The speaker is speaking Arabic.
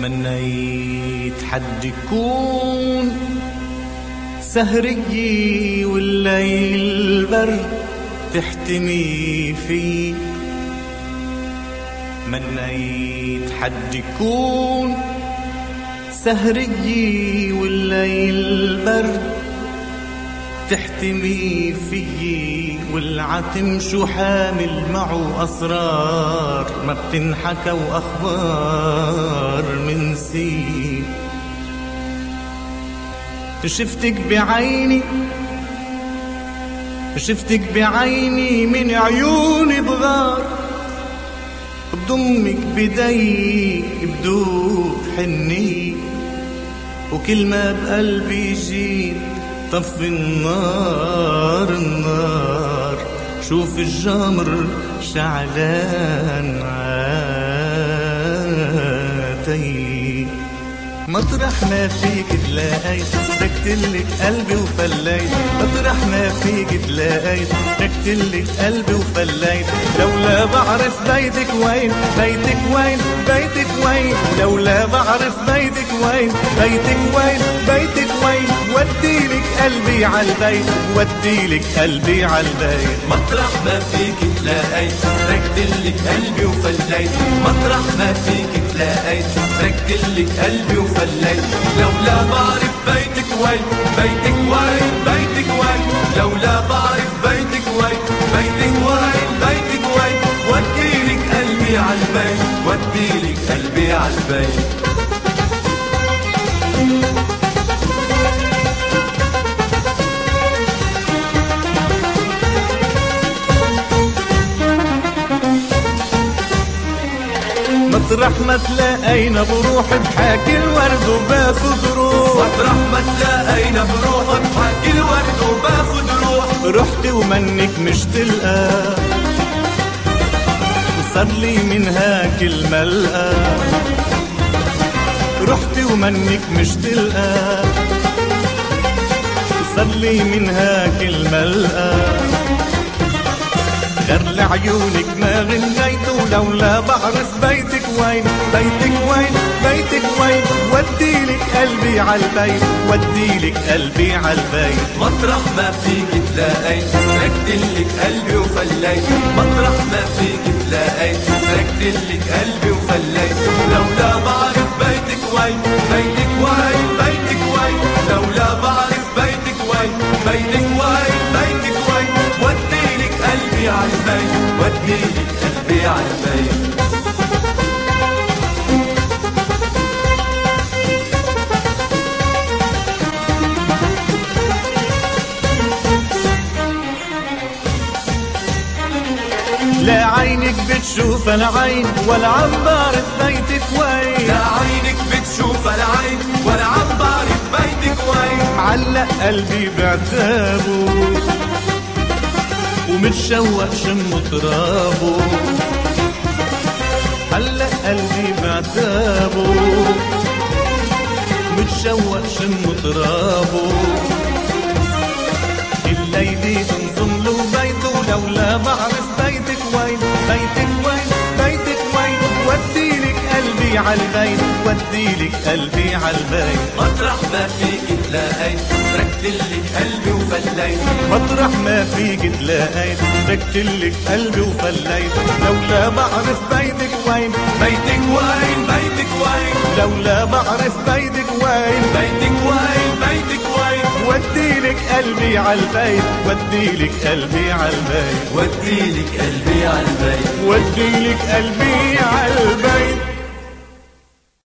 تمنيت حد يكون سهري والليل برد تحتمي فيه. تمنيت حد يكون سهري والليل برد تحتمي فيي، والعتم شو حامل معه أسرار ما بتنحكى وأخبار من سي. شفتك بعيني شفتك بعيني من عيوني بغار، بضمك بدي بدوب حني، وكل ما بقلبي جيت طفي النار النار. شوف الجمر شعلان عاتي، مطرح ما فيك تلاقيت ركتلك قلبي وفليت. مطرح ما فيك تلاقيت ركتلك قلبي وفليت. لولا بعرف بيتك وين بيتك وين بيتك وين، لولا بعرف بيتك وين بيتك وين بيتك وين. وديلك قلبي عالبيت وديلك قلبي عالبيت. مطرح ما فيك تلاقيت ركتلك قلبي وفليت. مطرح ما فيك تلاقيت ركتلك قلبي وفليت. لولا بعرف بيتك وين بيتك وين بيتك وين، لولا بعرف بيتك وين بيتك وين بيتك وين. وديلك قلبي عالبيت وديلك قلبي عالبيت. مطرح ما تلاقينا بروح بحاكي الورد وباخد روح. مطرح ما تلاقينا بروح بحاكي الورد وباخد روح. رحت ومنك مش تلقى وصار لي منها كل ملقى. رحت ومنك مش تلقى وصار لي منها كل ملقى. غير لعيونك ما غنيت، ولولا بعرف بيتك وين بيتك وين بيتك وين. وديلك قلبي عالبيت وديلك قلبي عالبيت. مطرح ما فيك تلاقيت ركتلك قلبي وفليت. مطرح ما فيك تلاقيت ركتلك قلبي وفليت. لولا بعرف بيتك وين بيتك وين بيتك وين، لولا بعرف بيتك وين بيتك وين بيتك وين. وديلك قلبي عالبيت وديلك قلبي عالبيت. لا عينك بتشوف العين ولا عم بعرف بيتك وين. لا عينك بتشوف العين ولا عم بعرف بيتك وين. معلق قلبي بعتابه ومتشوق شم ترابه. علق قلبي بعتابه متشوق شم ترابه. الليلة تنظم له بيته، لولا بعرف بيتك وين بيتك وين بيتك وين. وديلك قلبي عالبيت وديلك قلبي عالبيت. مطرح ما فيك تلاقيت ركتلك قلبي وفليت. مطرح ما فيك تلاقيت ركتلك قلبي وفليت. لولا بعرف بيتك وين بيتك وين بيتك وين، لولا بعرف بيتك وين بيتك وين بيتك وين. وديلك قلبي عالبيت وديلك قلبي عالبيت وديلك قلبي عالبيت وديلك قلبي عالبيت.